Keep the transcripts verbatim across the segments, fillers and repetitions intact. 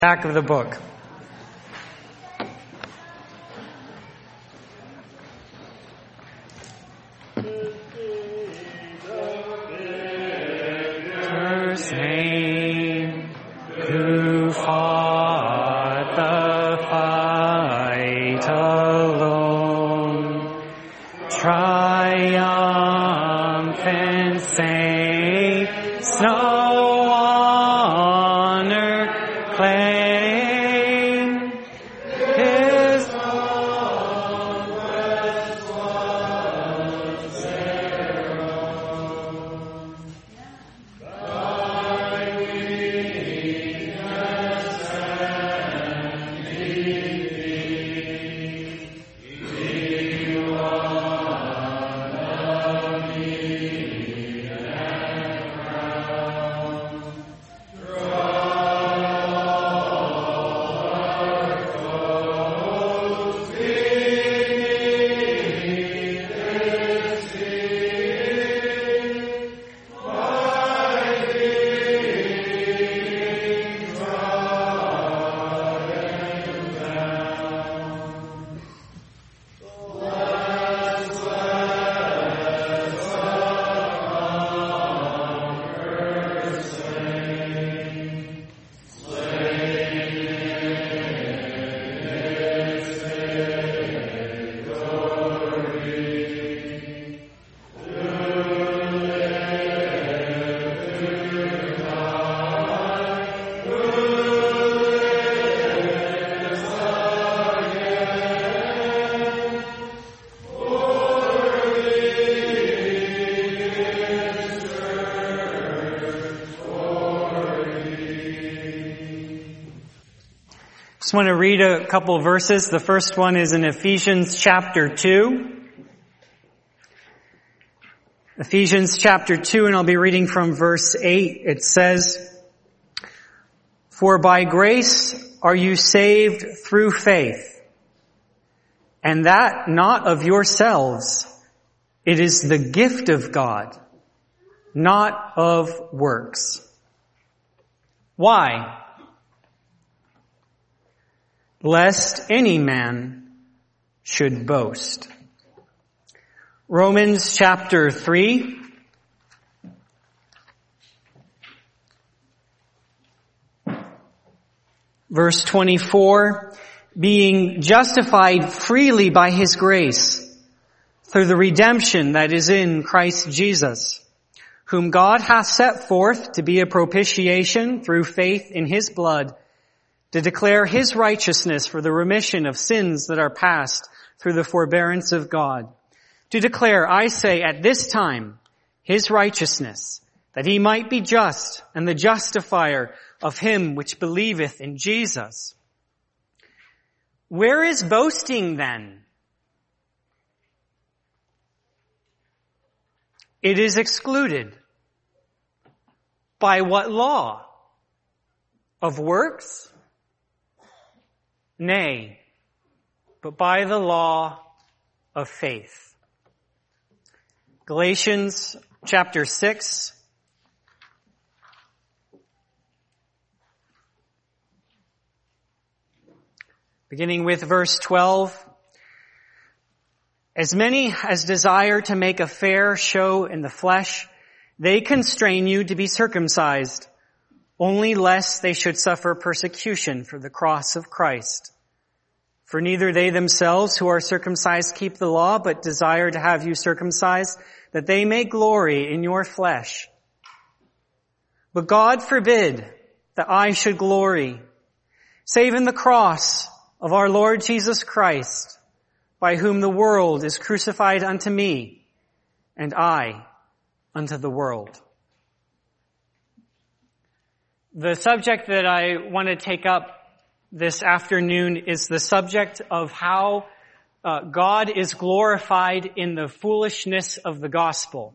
Back of the book. First name who fought the fight alone, triumphant saints, no honor claim. His conquest was their own. Thy weakness and defeat, He won the meek and crown. I just want to read a couple of verses. The first one is in Ephesians chapter two. Ephesians chapter two, and I'll be reading from verse eight. It says, "For by grace are you saved through faith, and that not of yourselves. It is the gift of God, not of works." Why? Lest any man should boast. Romans chapter three. Verse twenty-four, "Being justified freely by His grace, through the redemption that is in Christ Jesus, whom God hath set forth to be a propitiation through faith in His blood, to declare His righteousness for the remission of sins that are past through the forbearance of God. To declare, I say, at this time, His righteousness, that He might be just and the justifier of him which believeth in Jesus." Where is boasting then? It is excluded. By what law? Of works? Nay, but by the law of faith. Galatians chapter six. Beginning with verse twelve. "As many as desire to make a fair show in the flesh, they constrain you to be circumcised, only lest they should suffer persecution for the cross of Christ. For neither they themselves who are circumcised keep the law, but desire to have you circumcised, that they may glory in your flesh. But God forbid that I should glory, save in the cross of our Lord Jesus Christ, by whom the world is crucified unto me, and I unto the world." The subject that I want to take up this afternoon is the subject of how uh, God is glorified in the foolishness of the gospel.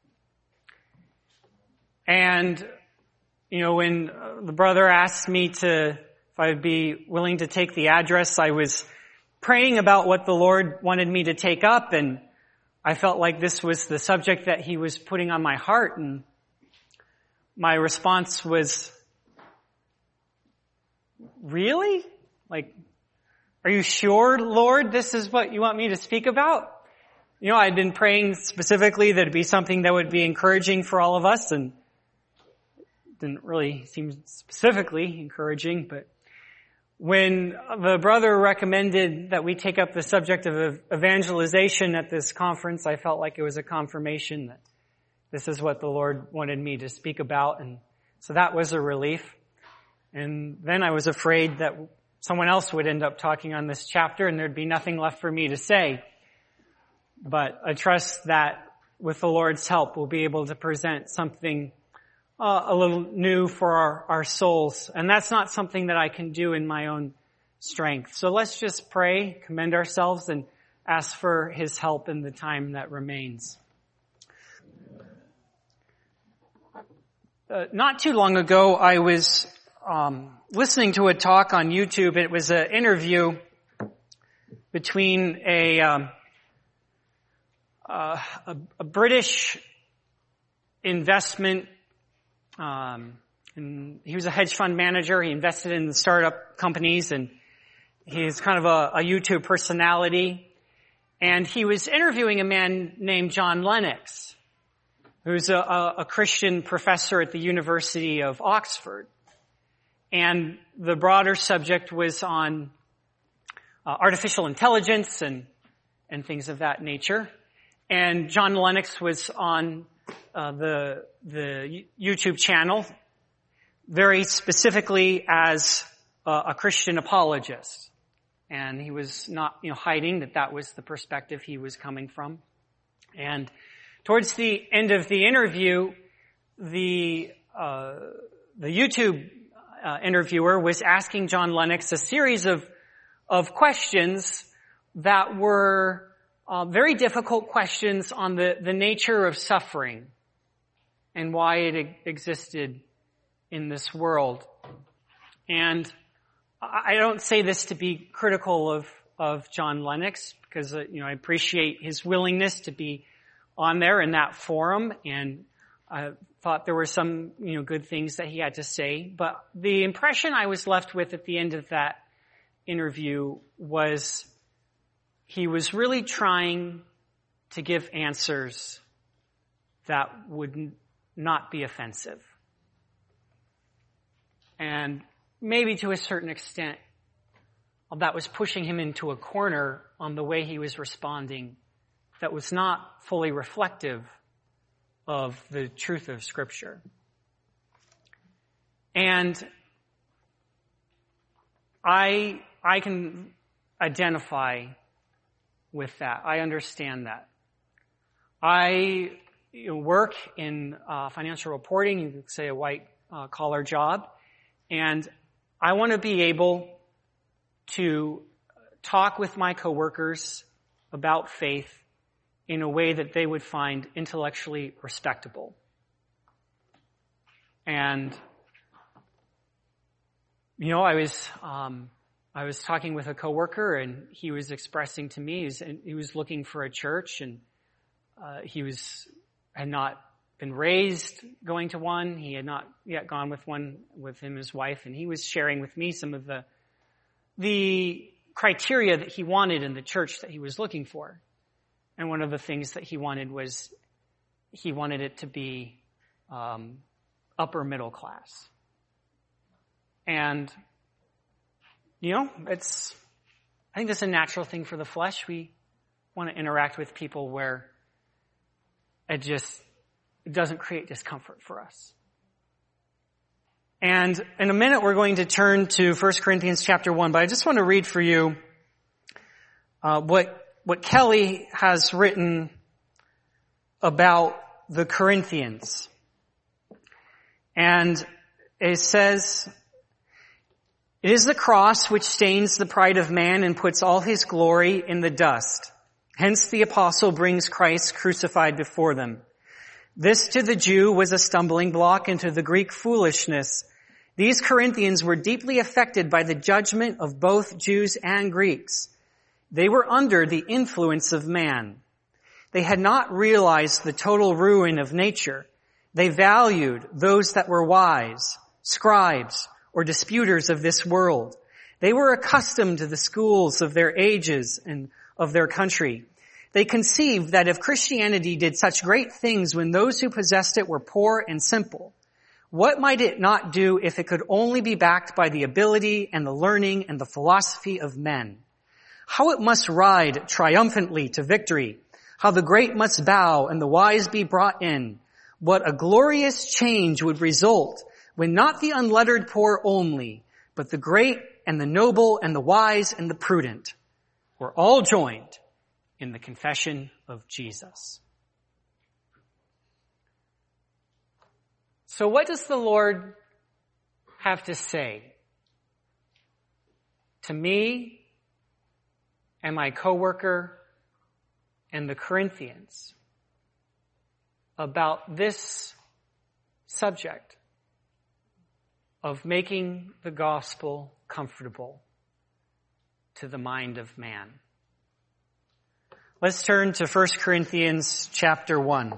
And, you know, when the brother asked me to, if I'd be willing to take the address, I was praying about what the Lord wanted me to take up, and I felt like this was the subject that He was putting on my heart, and my response was, really? Like, are you sure, Lord, this is what you want me to speak about? You know, I'd been praying specifically that it'd be something that would be encouraging for all of us, and it didn't really seem specifically encouraging, but when the brother recommended that we take up the subject of evangelization at this conference, I felt like it was a confirmation that this is what the Lord wanted me to speak about, and so that was a relief. And then I was afraid that someone else would end up talking on this chapter and there'd be nothing left for me to say. But I trust that with the Lord's help, we'll be able to present something uh, a little new for our, our souls. And that's not something that I can do in my own strength. So let's just pray, commend ourselves, and ask for His help in the time that remains. Uh, not too long ago, I was um, listening to a talk on YouTube. It was an interview between a... Um, Uh, a, a British investment, um, and he was a hedge fund manager. He invested in the startup companies, and he's kind of a, a YouTube personality. And he was interviewing a man named John Lennox, who's a, a, a Christian professor at the University of Oxford. And the broader subject was on uh, artificial intelligence and and things of that nature. And John Lennox was on uh, the the YouTube channel very specifically as uh, a Christian apologist, and he was not, you know, hiding that that was the perspective he was coming from. And towards the end of the interview, the uh, the YouTube uh, interviewer was asking John Lennox a series of of questions that were Uh, very difficult questions on the, the nature of suffering and why it e- existed in this world. And I don't say this to be critical of, of John Lennox, because, uh, you know, I appreciate his willingness to be on there in that forum, and I thought there were some, you know, good things that he had to say. But the impression I was left with at the end of that interview was he was really trying to give answers that would not be offensive. And maybe to a certain extent, that was pushing him into a corner on the way he was responding that was not fully reflective of the truth of Scripture. And I, I can identify with that. I understand that. I you know, work in uh, financial reporting, you could say a white uh, collar job, and I want to be able to talk with my coworkers about faith in a way that they would find intellectually respectable. And, you know, I was um, I was talking with a coworker, and he was expressing to me he was, he was looking for a church, and uh, he was had not been raised going to one. He had not yet gone with one with him and his wife, and he was sharing with me some of the the criteria that he wanted in the church that he was looking for. And one of the things that he wanted was he wanted it to be um, upper middle class. And, you know, it's, I think that's a natural thing for the flesh. We want to interact with people where it just, it doesn't create discomfort for us. And in a minute we're going to turn to First Corinthians chapter one, but I just want to read for you uh, what what Kelly has written about the Corinthians. And it says, "It is the cross which stains the pride of man and puts all his glory in the dust. Hence the apostle brings Christ crucified before them. This to the Jew was a stumbling block, and to the Greek foolishness. These Corinthians were deeply affected by the judgment of both Jews and Greeks. They were under the influence of man. They had not realized the total ruin of nature. They valued those that were wise, scribes, or disputers of this world. They were accustomed to the schools of their ages and of their country. They conceived that if Christianity did such great things when those who possessed it were poor and simple, what might it not do if it could only be backed by the ability and the learning and the philosophy of men? How it must ride triumphantly to victory, how the great must bow and the wise be brought in. What a glorious change would result when not the unlettered poor only, but the great and the noble and the wise and the prudent were all joined in the confession of Jesus. So what does the Lord have to say to me and my coworker and the Corinthians about this subject of making the gospel comfortable to the mind of man? Let's turn to First Corinthians chapter one.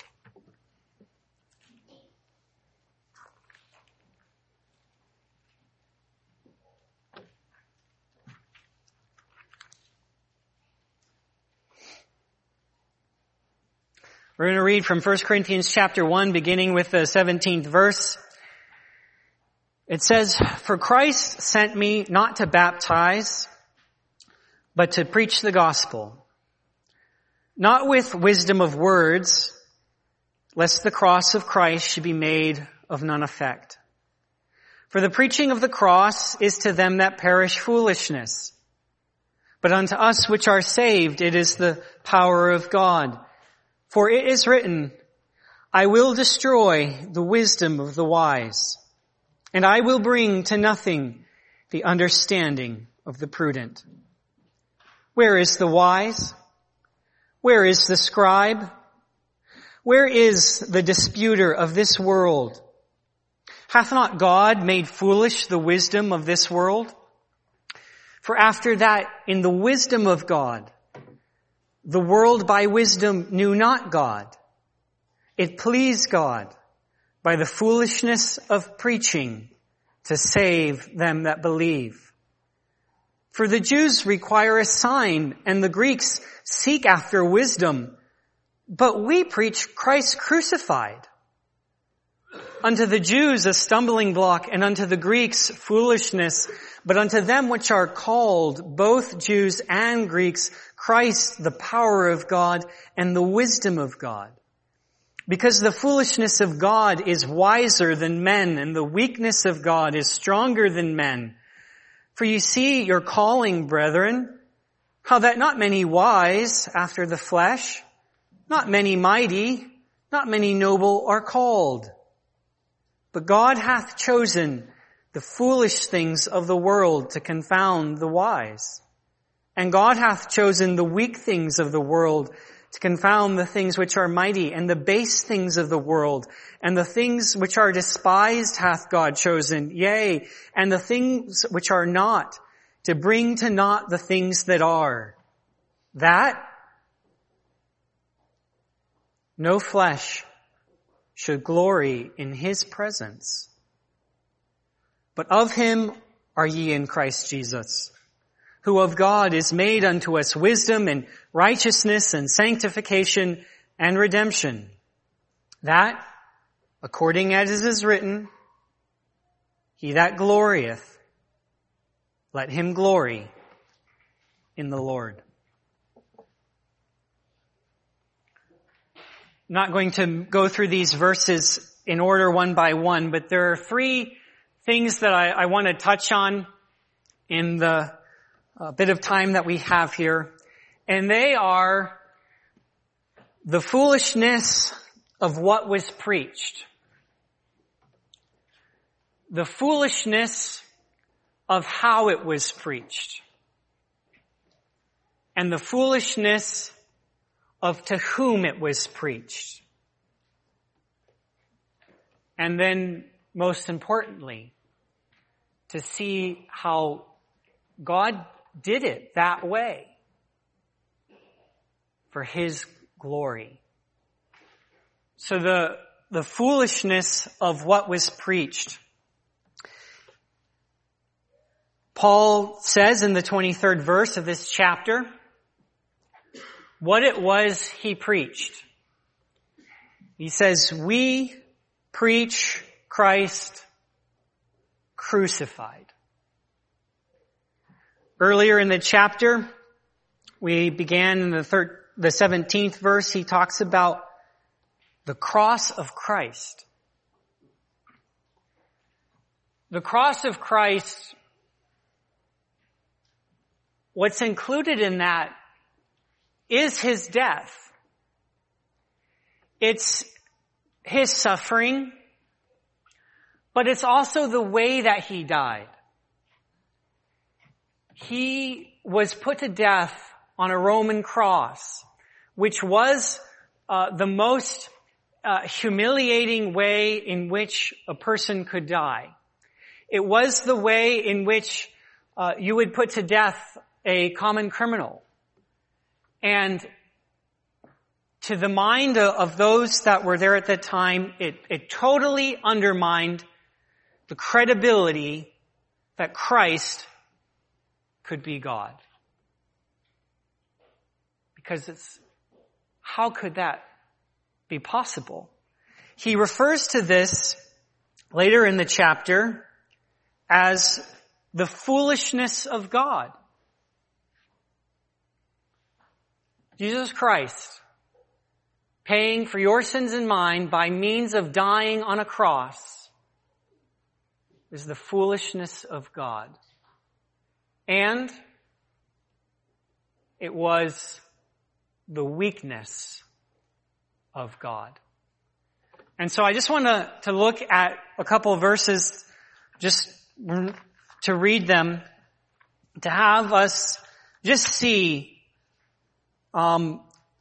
We're going to read from First Corinthians chapter one, beginning with the seventeenth verse. It says, "For Christ sent me not to baptize, but to preach the gospel, not with wisdom of words, lest the cross of Christ should be made of none effect. For the preaching of the cross is to them that perish foolishness, but unto us which are saved it is the power of God. For it is written, I will destroy the wisdom of the wise, and I will bring to nothing the understanding of the prudent. Where is the wise? Where is the scribe? Where is the disputer of this world? Hath not God made foolish the wisdom of this world? For after that, in the wisdom of God, the world by wisdom knew not God. It pleased God by the foolishness of preaching to save them that believe. For the Jews require a sign, and the Greeks seek after wisdom. But we preach Christ crucified. Unto the Jews a stumbling block, and unto the Greeks foolishness. But unto them which are called, both Jews and Greeks, Christ the power of God and the wisdom of God. Because the foolishness of God is wiser than men, and the weakness of God is stronger than men. For you see your calling, brethren, how that not many wise after the flesh, not many mighty, not many noble are called. But God hath chosen the foolish things of the world to confound the wise. And God hath chosen the weak things of the world to confound the things which are mighty, and the base things of the world, and the things which are despised hath God chosen, yea, and the things which are not, to bring to naught the things that are, that no flesh should glory in his presence. But of him are ye in Christ Jesus, who of God is made unto us wisdom and righteousness and sanctification and redemption, that, according as it is written, he that glorieth, let him glory in the Lord." I'm not going to go through these verses in order one by one, but there are three things that I, I want to touch on in the uh, bit of time that we have here. And they are the foolishness of what was preached, the foolishness of how it was preached, and the foolishness of to whom it was preached. And then, most importantly, to see how God did it that way for his glory. So the, the foolishness of what was preached. Paul says in the twenty-third verse of this chapter what it was he preached. He says, we preach Christ crucified. Earlier in the chapter, we began in the third, the seventeenth verse, he talks about the cross of Christ. The cross of Christ, what's included in that is his death. It's his suffering, but it's also the way that he died. He was put to death on a Roman cross, which was uh, the most uh, humiliating way in which a person could die. It was the way in which uh, you would put to death a common criminal. And to the mind of those that were there at that time, it, it totally undermined the credibility that Christ could be God. Because it's, how could that be possible? He refers to this later in the chapter as the foolishness of God. Jesus Christ, paying for your sins and mine by means of dying on a cross, is the foolishness of God. And it was the weakness of God. And so I just want to, to look at a couple of verses, just to read them, to have us just see um,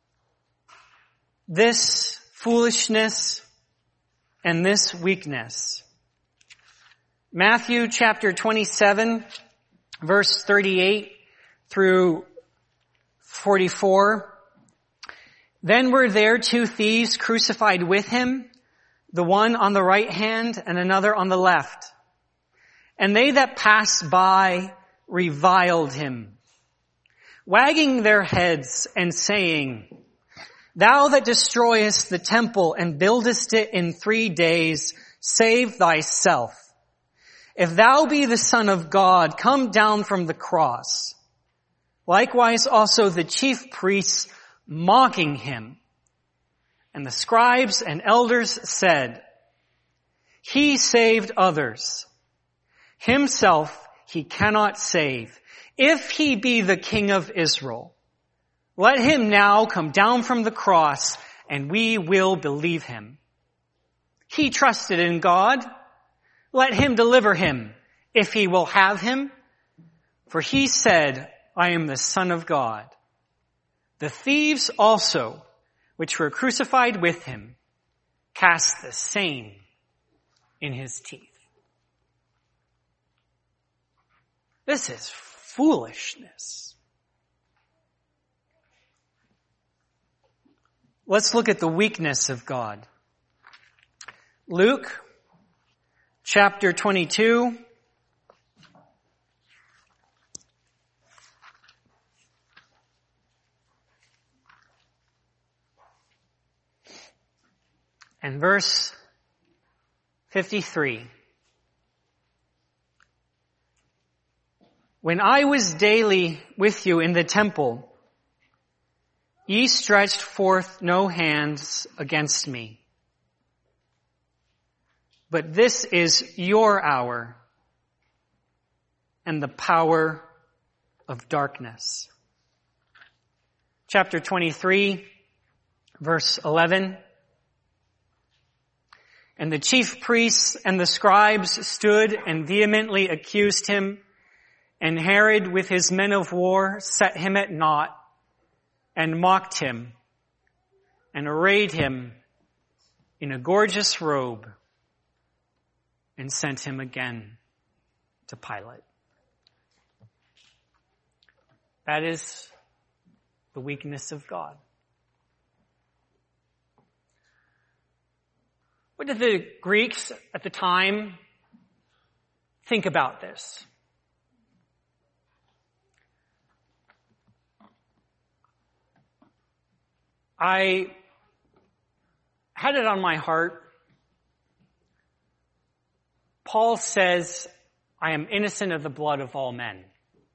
this foolishness and this weakness. Matthew chapter twenty-seven, verse thirty-eight through forty-four. Then were there two thieves crucified with him, the one on the right hand and another on the left. And they that passed by reviled him, wagging their heads and saying, Thou that destroyest the temple and buildest it in three days, save thyself. If thou be the Son of God, come down from the cross. Likewise also the chief priests mocking him. And the scribes and elders said, He saved others. Himself he cannot save. If he be the King of Israel, let him now come down from the cross, and we will believe him. He trusted in God. Let him deliver him, if he will have him. For he said, I am the Son of God. The thieves also, which were crucified with him, cast the same in his teeth. This is foolishness. Let's look at the weakness of God. Luke chapter twenty-two. And verse fifty-three. When I was daily with you in the temple, ye stretched forth no hands against me. But this is your hour and the power of darkness. Chapter twenty-three, verse eleven. And the chief priests and the scribes stood and vehemently accused him, and Herod with his men of war set him at naught, and mocked him, and arrayed him in a gorgeous robe, and sent him again to Pilate. That is the weakness of God. What did the Greeks at the time think about this? I had it on my heart. Paul says, I am innocent of the blood of all men.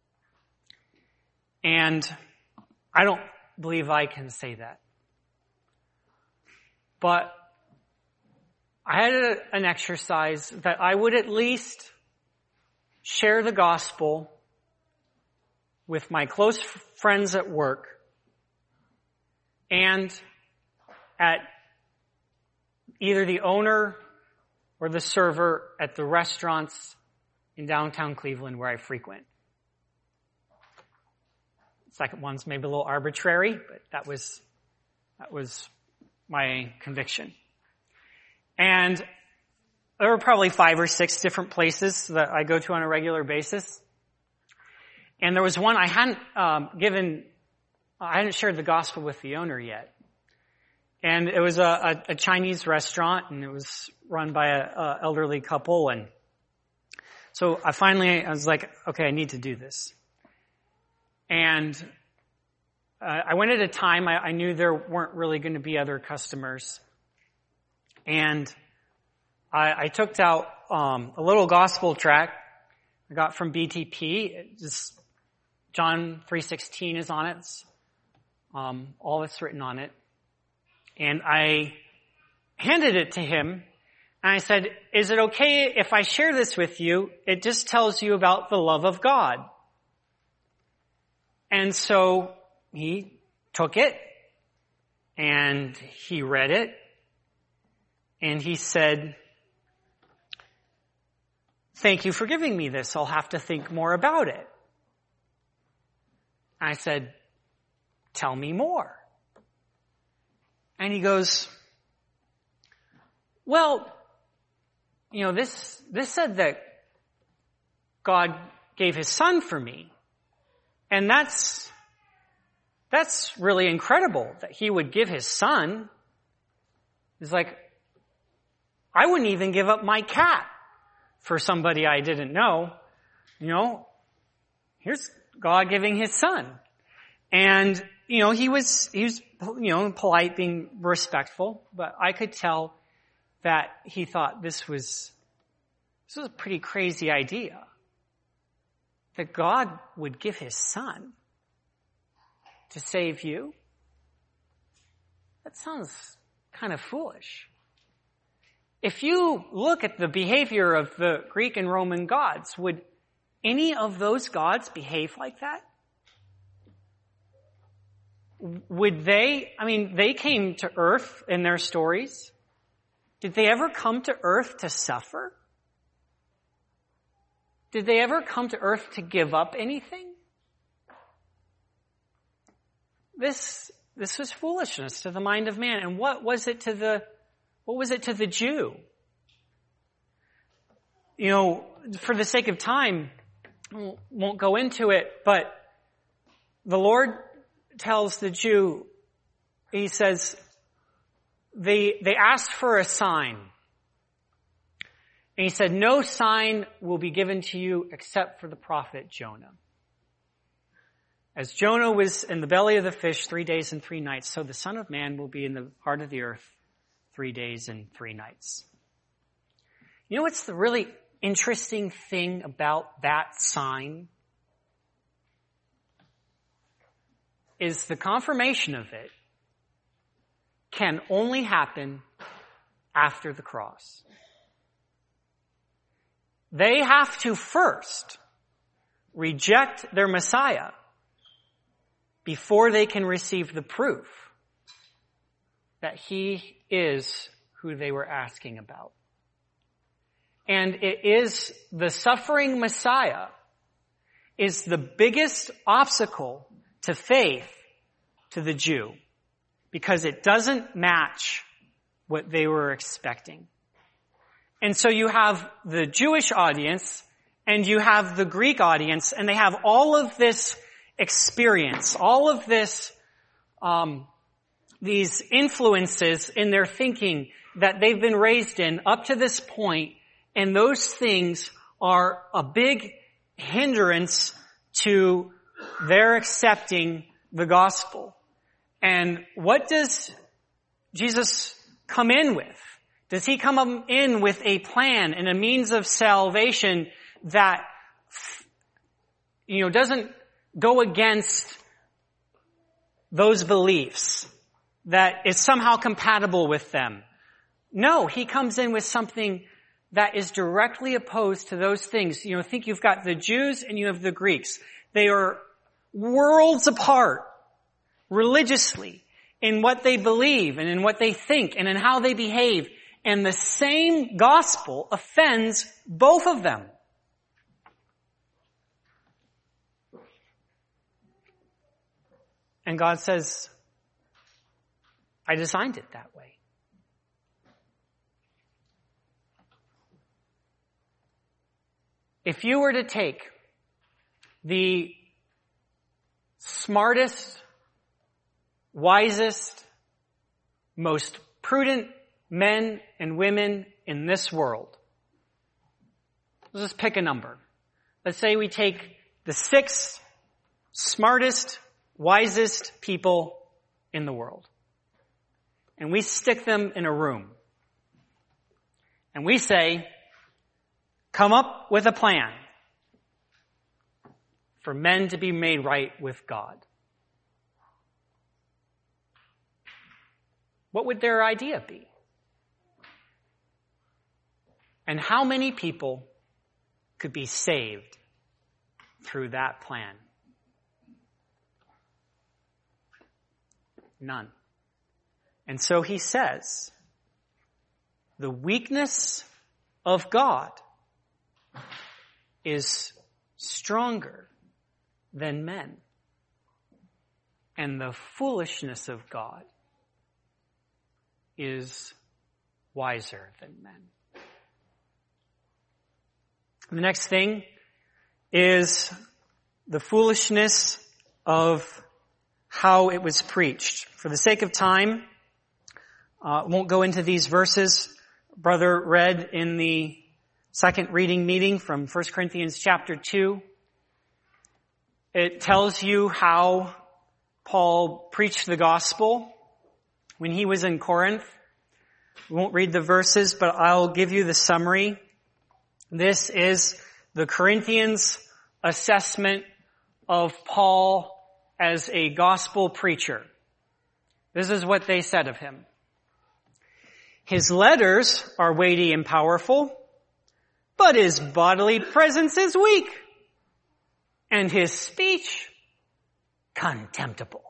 And I don't believe I can say that. But I had a, an exercise that I would at least share the gospel with my close friends at work and at either the owner or the server at the restaurants in downtown Cleveland where I frequent. The second one's maybe a little arbitrary, but that was, that was my conviction. And there were probably five or six different places that I go to on a regular basis. And there was one I hadn't um, given, I hadn't shared the gospel with the owner yet. And it was a, a, a Chinese restaurant, and it was run by a, a elderly couple. And so I finally, I was like, okay, I need to do this. And uh, I went at a time, I, I knew there weren't really going to be other customers. And I, I took out um, a little gospel tract I got from B T P. It just, John three sixteen is on it. It's, um, all that's written on it. And I handed it to him, and I said, is it okay if I share this with you? It just tells you about the love of God. And so he took it, and he read it, and he said, thank you for giving me this. I'll have to think more about it. I said, tell me more. And he goes, well, you know, this, this said that God gave his son for me. And that's, that's really incredible that he would give his son. It's like, I wouldn't even give up my cat for somebody I didn't know. You know, here's God giving his son. And, you know, he was, he was, you know, polite, being respectful, but I could tell that he thought this was, this was a pretty crazy idea. That God would give his son to save you. That sounds kind of foolish. If you look at the behavior of the Greek and Roman gods, would any of those gods behave like that? Would they, I mean, they came to earth in their stories. Did they ever come to earth to suffer? Did they ever come to earth to give up anything? This, this was foolishness to the mind of man. And what was it to the, what was it to the Jew? You know, for the sake of time, I won't go into it, but the Lord tells the Jew, he says, they, they asked for a sign. And he said, no sign will be given to you except for the prophet Jonah. As Jonah was in the belly of the fish three days and three nights, so the Son of Man will be in the heart of the earth three days and three nights. You know what's the really interesting thing about that sign? Is the confirmation of it can only happen after the cross. They have to first reject their Messiah before they can receive the proof that he is who they were asking about. And it is the suffering Messiah is the biggest obstacle to faith to the Jew, because it doesn't match what they were expecting. And so you have the Jewish audience and you have the Greek audience, and they have all of this experience, all of this, um, these influences in their thinking that they've been raised in up to this point, and those things are a big hindrance to their accepting the gospel. And what does Jesus come in with? Does he come in with a plan and a means of salvation that, you know, doesn't go against those beliefs, that is somehow compatible with them? No, he comes in with something that is directly opposed to those things. You know, think you've got the Jews and you have the Greeks. They are worlds apart religiously in what they believe and in what they think and in how they behave. And the same gospel offends both of them. And God says, I designed it that way. If you were to take the smartest, wisest, most prudent men and women in this world, let's just pick a number. Let's say we take the six smartest, wisest people in the world, and we stick them in a room, and we say, come up with a plan for men to be made right with God. What would their idea be? And how many people could be saved through that plan? None. And so he says, the weakness of God is stronger than men, and the foolishness of God is wiser than men. The next thing is the foolishness of how it was preached. For the sake of time, I uh, won't go into these verses. Brother read in the second reading meeting from First Corinthians chapter two. It tells you how Paul preached the gospel when he was in Corinth. We won't read the verses, but I'll give you the summary. This is the Corinthians' assessment of Paul as a gospel preacher. This is what they said of him. His letters are weighty and powerful, but his bodily presence is weak, and his speech contemptible.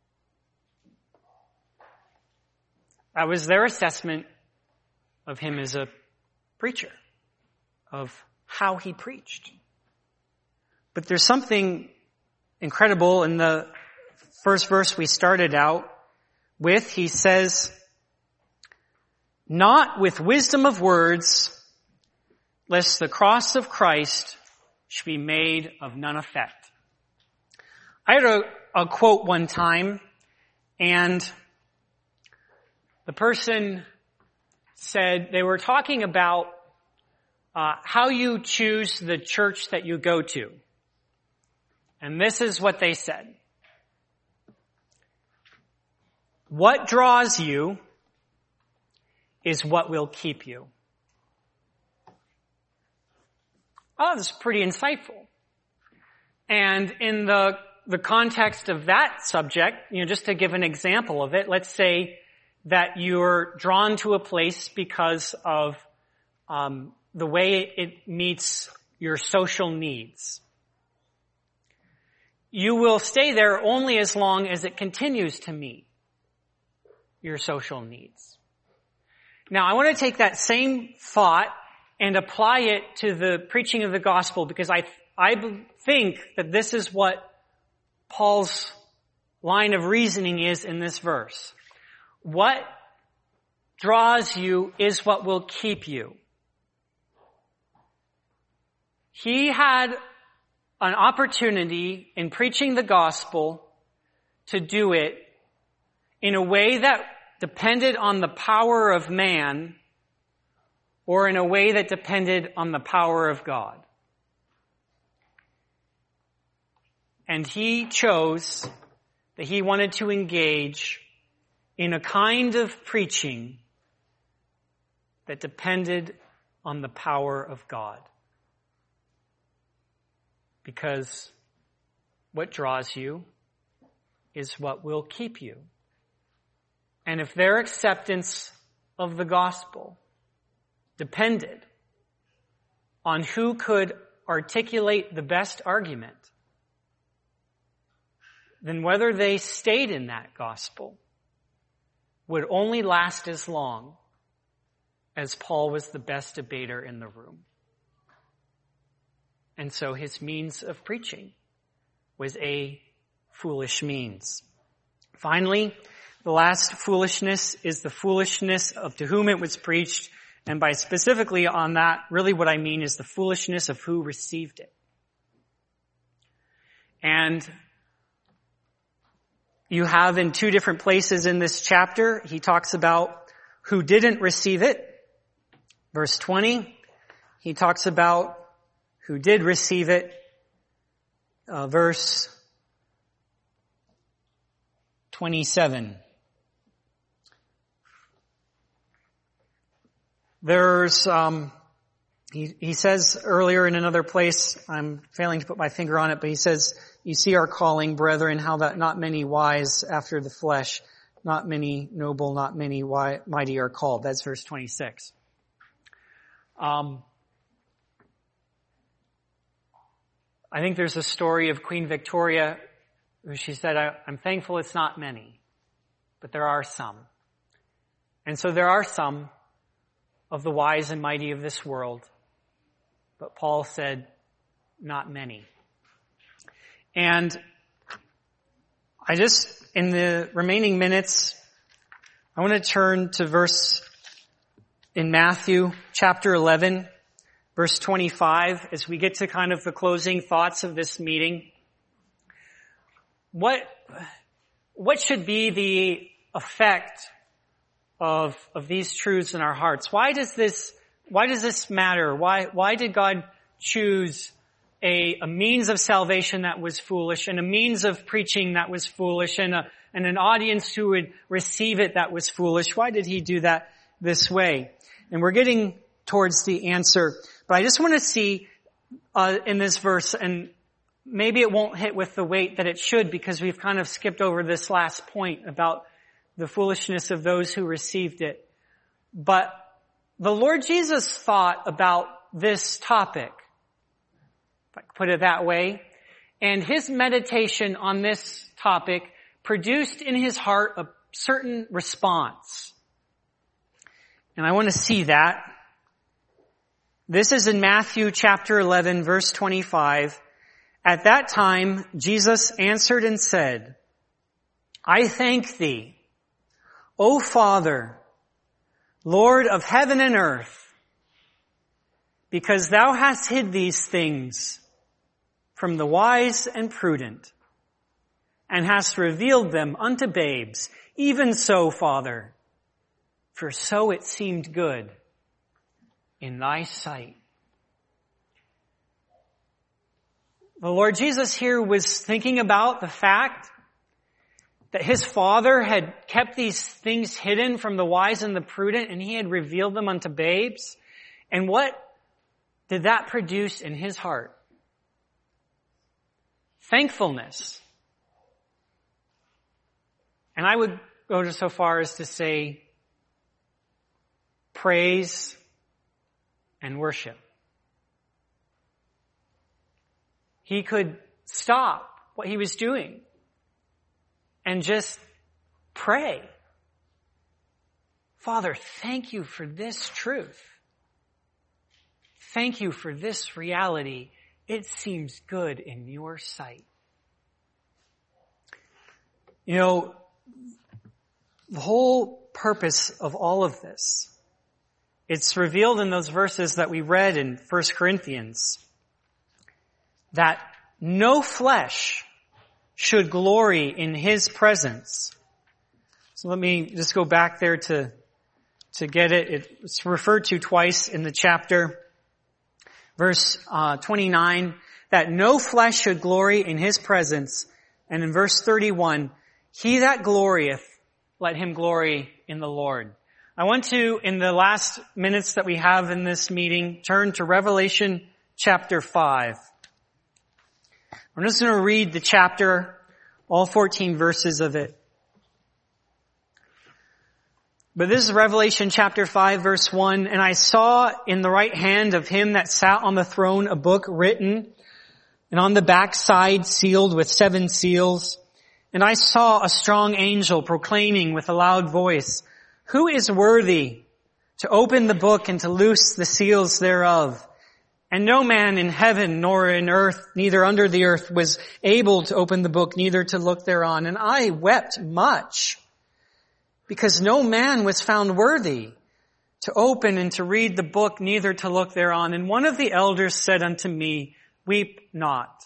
That was their assessment of him as a preacher, of how he preached. But there's something incredible in the first verse we started out with. He says, not with wisdom of words, lest the cross of Christ should be made of none effect. I had a, a quote one time, and the person said they were talking about uh, how you choose the church that you go to. And this is what they said. What draws you is what will keep you. Oh, that's pretty insightful. And in the, the context of that subject, you know, just to give an example of it, let's say that you're drawn to a place because of um, the way it meets your social needs. You will stay there only as long as it continues to meet your social needs. Now, I want to take that same thought and apply it to the preaching of the gospel, because I I think that this is what Paul's line of reasoning is in this verse. What draws you is what will keep you. He had an opportunity in preaching the gospel to do it in a way that depended on the power of man or in a way that depended on the power of God. And he chose that he wanted to engage in a kind of preaching that depended on the power of God. Because what draws you is what will keep you. And if their acceptance of the gospel depended on who could articulate the best argument, then whether they stayed in that gospel would only last as long as Paul was the best debater in the room. And so his means of preaching was a foolish means. Finally, the last foolishness is the foolishness of to whom it was preached. And by specifically on that, really what I mean is the foolishness of who received it. And you have in two different places in this chapter, he talks about who didn't receive it. Verse twenty, he talks about who did receive it. Uh, verse twenty-seven. There's, um, he, he says earlier in another place, I'm failing to put my finger on it, but he says, you see our calling, brethren, how that not many wise after the flesh, not many noble, not many wi- mighty are called. That's verse twenty-six. Um, I think there's a story of Queen Victoria who she said, I, I'm thankful it's not many, but there are some. And so there are some of the wise and mighty of this world. But Paul said, not many. And I just, in the remaining minutes, I want to turn to verse in Matthew chapter eleven, verse twenty-five, as we get to kind of the closing thoughts of this meeting. What, what should be the effect of, of these truths in our hearts? Why does this, why does this matter? Why, why did God choose a, a means of salvation that was foolish and a means of preaching that was foolish and a, and an audience who would receive it that was foolish? Why did he do that this way? And we're getting towards the answer, but I just want to see, uh, in this verse, and maybe it won't hit with the weight that it should because we've kind of skipped over this last point about the foolishness of those who received it. But the Lord Jesus thought about this topic, if I could put it that way, and his meditation on this topic produced in his heart a certain response. And I want to see that. This is in Matthew chapter eleven, verse twenty-five. At that time, Jesus answered and said, I thank thee, O Father, Lord of heaven and earth, because thou hast hid these things from the wise and prudent, and hast revealed them unto babes. Even so, Father, for so it seemed good in thy sight. The Lord Jesus here was thinking about the fact that his Father had kept these things hidden from the wise and the prudent, and he had revealed them unto babes. And what did that produce in his heart? Thankfulness. And I would go to so far as to say praise and worship. He could stop what he was doing and just pray. Father, thank you for this truth. Thank you for this reality. It seems good in your sight. You know, the whole purpose of all of this, it's revealed in those verses that we read in First Corinthians, that no flesh should glory in his presence. So let me just go back there to, to get it. It's referred to twice in the chapter. Verse uh, twenty-nine, that no flesh should glory in his presence. And in verse thirty-one, He that glorieth, let him glory in the Lord. I want to, in the last minutes that we have in this meeting, turn to Revelation chapter five. I'm just going to read the chapter, all fourteen verses of it. But this is Revelation chapter five, verse one. And I saw in the right hand of him that sat on the throne a book written, and on the backside sealed with seven seals. And I saw a strong angel proclaiming with a loud voice, Who is worthy to open the book and to loose the seals thereof? And no man in heaven nor in earth, neither under the earth, was able to open the book, neither to look thereon. And I wept much, because no man was found worthy to open and to read the book, neither to look thereon. And one of the elders said unto me, Weep not.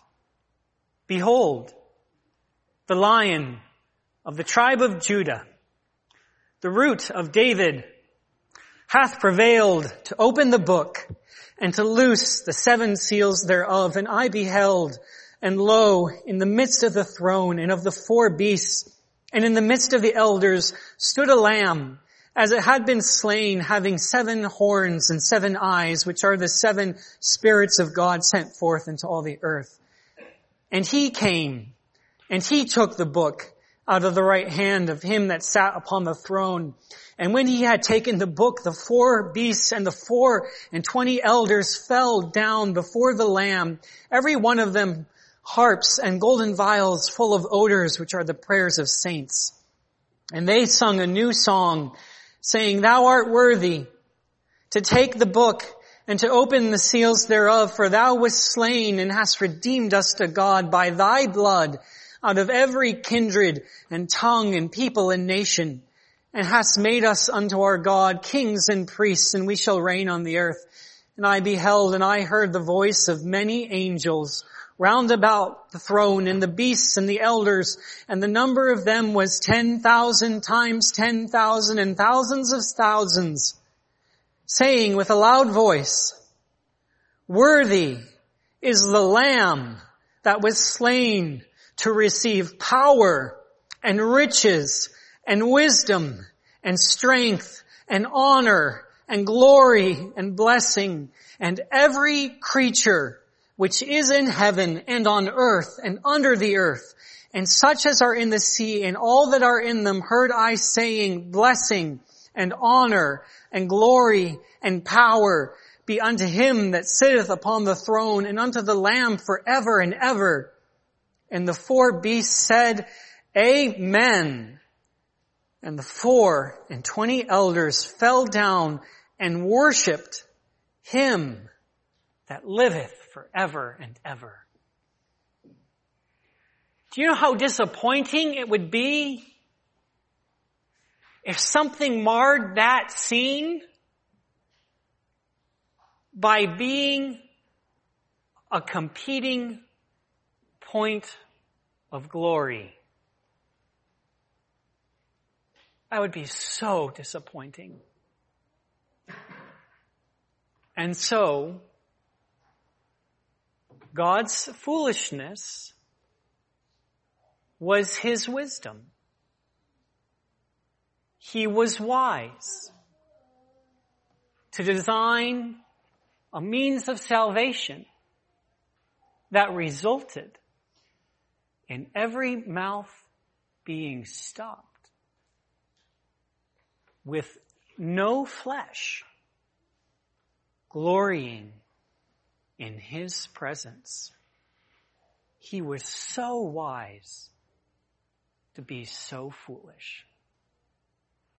Behold, the Lion of the tribe of Judah, the Root of David, hath prevailed to open the book and to loose the seven seals thereof. And I beheld, and lo, in the midst of the throne and of the four beasts, and in the midst of the elders stood a lamb, as it had been slain, having seven horns and seven eyes, which are the seven spirits of God sent forth into all the earth. And he came, and he took the book out of the right hand of him that sat upon the throne. And when he had taken the book, the four beasts and the four and twenty elders fell down before the Lamb, every one of them harps and golden vials full of odors, which are the prayers of saints. And they sung a new song, saying, Thou art worthy to take the book and to open the seals thereof, for thou wast slain and hast redeemed us to God by thy blood out of every kindred and tongue and people and nation, and hast made us unto our God kings and priests, and we shall reign on the earth. And I beheld, and I heard the voice of many angels round about the throne, and the beasts and the elders, and the number of them was ten thousand times ten thousand and thousands of thousands, saying with a loud voice, Worthy is the Lamb that was slain to receive power and riches and wisdom and strength and honor and glory and blessing. And every creature which is in heaven and on earth and under the earth, and such as are in the sea and all that are in them, heard I saying, Blessing and honor and glory and power be unto him that sitteth upon the throne and unto the Lamb forever and ever. And the four beasts said, Amen. And the four and twenty elders fell down and worshipped him that liveth forever and ever. Do you know how disappointing it would be if something marred that scene by being a competing point of glory? That would be so disappointing. And so, God's foolishness was his wisdom. He was wise to design a means of salvation that resulted in every mouth being stopped, with no flesh glorying in his presence. He was so wise to be so foolish.